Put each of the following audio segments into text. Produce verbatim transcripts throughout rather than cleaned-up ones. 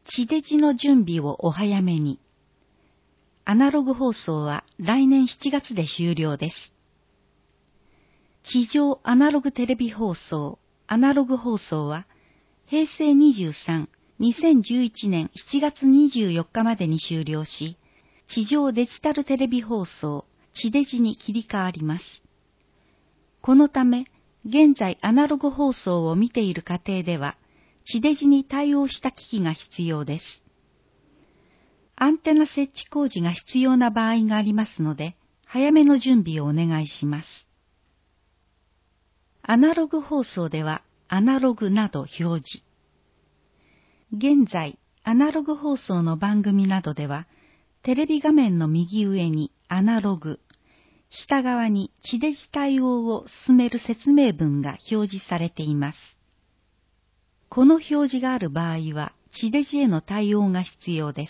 地デジの準備をお早めに。アナログ放送は来年しちがつで終了です。地上アナログテレビ放送、アナログ放送は、へいせいにじゅうさん、にせんじゅういちねんしちがつにじゅうよっかまでに終了し、地上デジタルテレビ放送、地デジに切り替わります。このため、現在アナログ放送を見ている家庭では、地デジに対応した機器が必要です。アンテナ設置工事が必要な場合がありますので、早めの準備をお願いします。アナログ放送では、アナログなど表示。現在、アナログ放送の番組などでは、テレビ画面の右上にアナログ、下側に地デジ対応を進める説明文が表示されています。この表示がある場合は、地デジへの対応が必要です。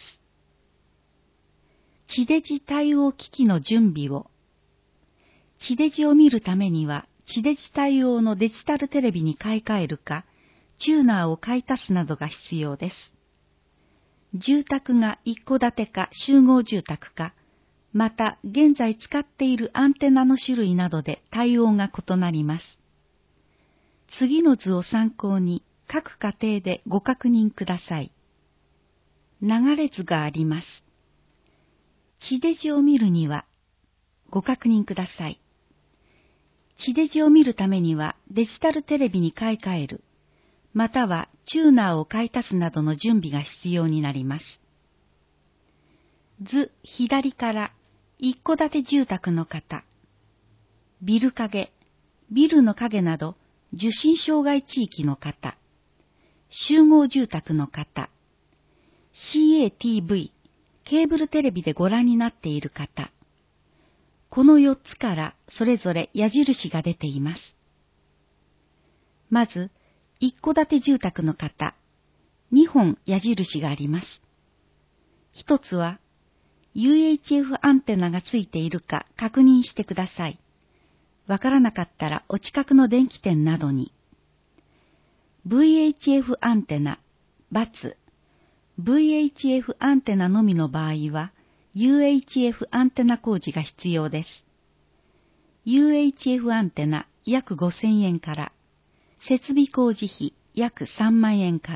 地デジ対応機器の準備を。地デジを見るためには、地デジ対応のデジタルテレビに買い替えるか、チューナーを買い足すなどが必要です。住宅が一戸建てか集合住宅か、また現在使っているアンテナの種類などで対応が異なります。次の図を参考に各家庭でご確認ください。流れ図があります。地デジを見るには、ご確認ください。地デジを見るためにはデジタルテレビに買い替える、またはチューナーを買い足すなどの準備が必要になります。図左から一戸建て住宅の方、ビル影、ビルの影など受信障害地域の方、集合住宅の方、シーエーティーブイ、ケーブルテレビでご覧になっている方、このよっつからそれぞれ矢印が出ています。まず、一戸建て住宅の方、にほん矢印があります。一つは、ユーエイチエフ アンテナがついているか確認してください。わからなかったらお近くの電気店などに。ブイエイチエフ アンテナ、×。ブイエイチエフ アンテナのみの場合は、ユーエイチエフ アンテナ工事が必要です。ユーエイチエフ アンテナ約ごせんえんから、設備工事費約さんまんえんから。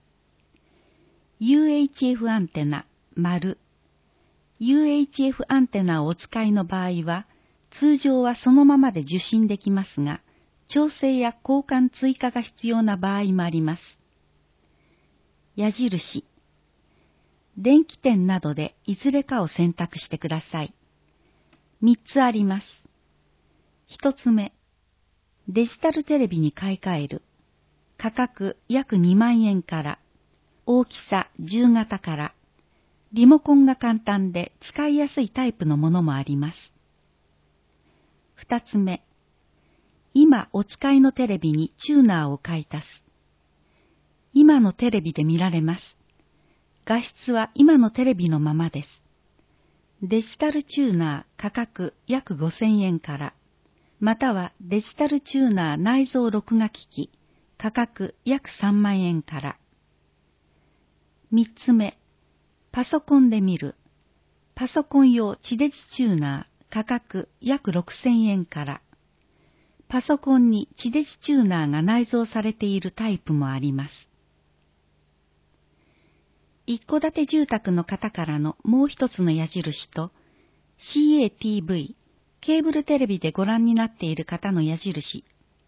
ユーエイチエフ アンテナ、丸。ユーエイチエフ アンテナをお使いの場合は、通常はそのままで受信できますが、調整や交換追加が必要な場合もあります。矢印。電気店などでいずれかを選択してください。みっつあります。ひとつめ、デジタルテレビに買い替える。価格約にまんえんから、大きさじゅう型から、リモコンが簡単で使いやすいタイプのものもあります。ふたつめ、今お使いのテレビにチューナーを買い足す。今のテレビで見られます。画質は今のテレビのままです。デジタルチューナー価格約ごせんえんから、またはデジタルチューナー内蔵録画機器価格約さんまんえんから。みっつめ、パソコンで見る。パソコン用地デジチューナー価格約ろくせんえんから。パソコンに地デジチューナーが内蔵されているタイプもあります。一戸建て住宅の方からのもう一つの矢印と シーエーティーブイ、ケーブルテレビでご覧になっている方の矢印。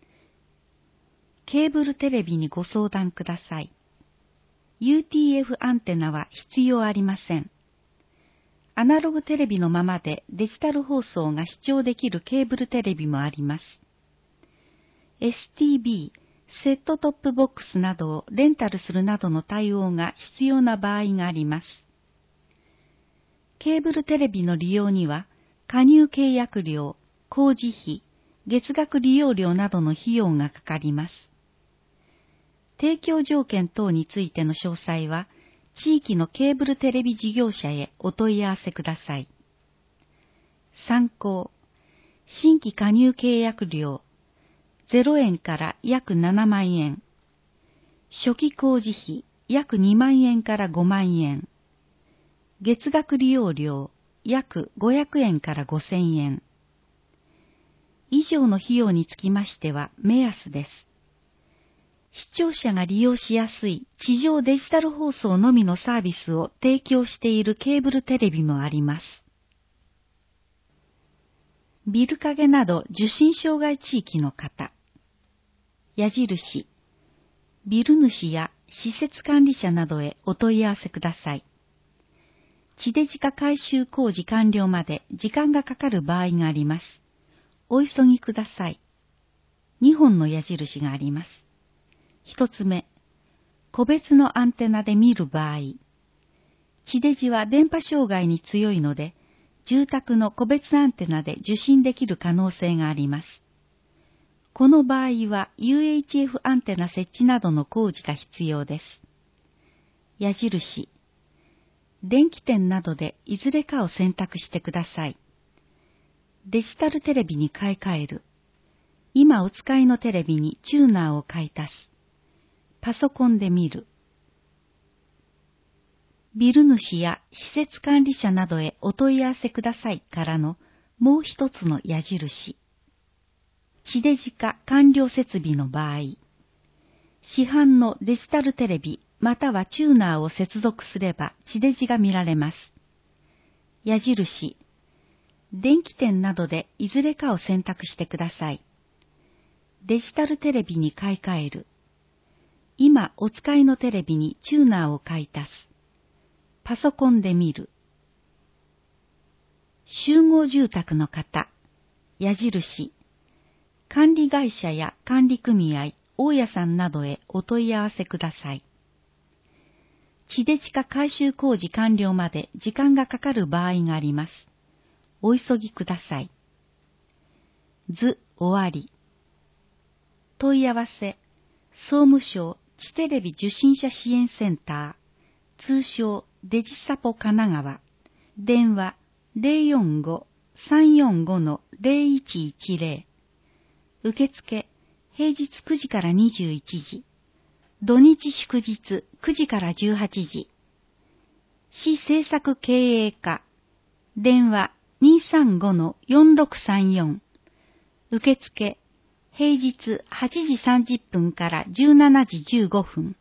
ケーブルテレビにご相談ください。ユーティーエフ アンテナは必要ありません。アナログテレビのままでデジタル放送が視聴できるケーブルテレビもあります。エスティービー、セットトップボックスなどをレンタルするなどの対応が必要な場合があります。ケーブルテレビの利用には、加入契約料、工事費、月額利用料などの費用がかかります。提供条件等についての詳細は、地域のケーブルテレビ事業者へお問い合わせください。参考。新規加入契約料、ゼロえんから約ななまんえん。初期工事費約にまんえんからごまんえん。月額利用料約ごひゃくえんからごせんえん。以上の費用につきましては目安です。視聴者が利用しやすい地上デジタル放送のみのサービスを提供しているケーブルテレビもあります。ビル影など受信障害地域の方。矢印。ビル主や施設管理者などへお問い合わせください。地デジ化改修工事完了まで時間がかかる場合があります。お急ぎください。にほんの矢印があります。一つ目、個別のアンテナで見る場合。地デジは電波障害に強いので、住宅の個別アンテナで受信できる可能性があります。この場合は ユーエイチエフ アンテナ設置などの工事が必要です。矢印。電気店などでいずれかを選択してください。デジタルテレビに買い替える。今お使いのテレビにチューナーを買い足す。パソコンで見る。ビル主や施設管理者などへお問い合わせくださいからのもう一つの矢印。地デジ化完了設備の場合、市販のデジタルテレビまたはチューナーを接続すれば地デジが見られます。矢印。電気店などでいずれかを選択してください。デジタルテレビに買い替える。今お使いのテレビにチューナーを買い足す。パソコンで見る。集合住宅の方。矢印。管理会社や管理組合、大家さんなどへお問い合わせください。地デジ化改修工事完了まで時間がかかる場合があります。お急ぎください。図終わり。問い合わせ、総務省地テレビ受信者支援センター、通称デジサポ神奈川、電話 ゼロよんご さんよんご ゼロいちいちゼロ、受付、平日くじからにじゅういちじ、土日祝日くじからじゅうはちじ、市政策経営課、電話 にさんご よんろくさんよん、受付、平日はちじさんじゅっぷんからじゅうしちじじゅうごふん。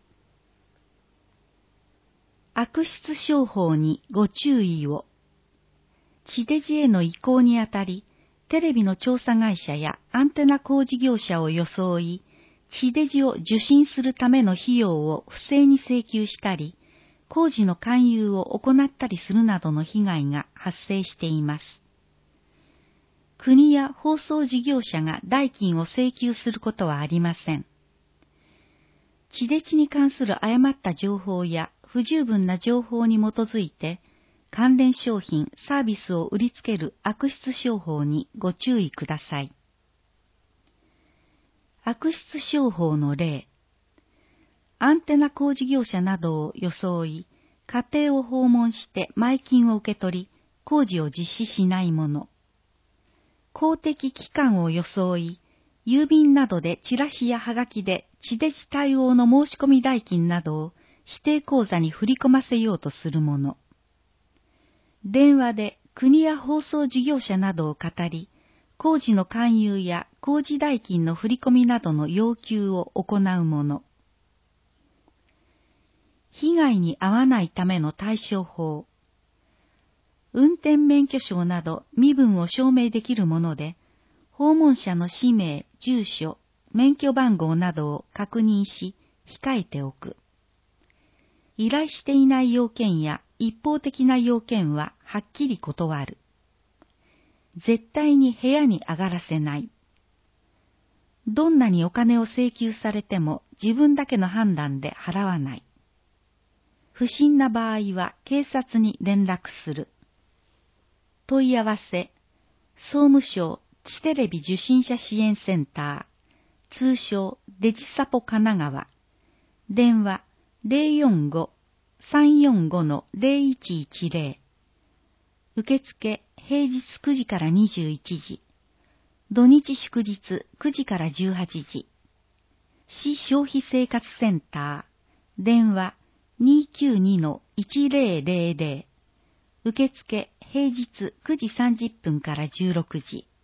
悪質商法にご注意を。地デジへの移行にあたり、テレビの調査会社やアンテナ工事業者を装い、地デジを受信するための費用を不正に請求したり、工事の勧誘を行ったりするなどの被害が発生しています。国や放送事業者が代金を請求することはありません。地デジに関する誤った情報や不十分な情報に基づいて、関連商品、サービスを売りつける悪質商法にご注意ください。悪質商法の例。アンテナ工事業者などを装い、家庭を訪問して前金を受け取り、工事を実施しないもの。公的機関を装い、郵便などでチラシやはがきで地デジ対応の申し込み代金などを指定口座に振り込ませようとするもの。電話で国や放送事業者などを語り、工事の勧誘や工事代金の振り込みなどの要求を行うもの。被害に遭わないための対処法。運転免許証など身分を証明できるもので、訪問者の氏名、住所、免許番号などを確認し、控えておく。依頼していない要件や一方的な要件ははっきり断る。絶対に部屋に上がらせない。どんなにお金を請求されても自分だけの判断で払わない。不審な場合は警察に連絡する。問い合わせ、総務省地テレビ受信者支援センター、通称デジサポ神奈川、電話 ゼロよんご さんよんご ゼロいちいちゼロ、受付平日くじからにじゅういちじ、土日祝日くじからじゅうはちじ、市消費生活センター、電話にきゅうにのいちぜろぜろぜろ。受付平日くじさんじゅっぷんからじゅうろくじ。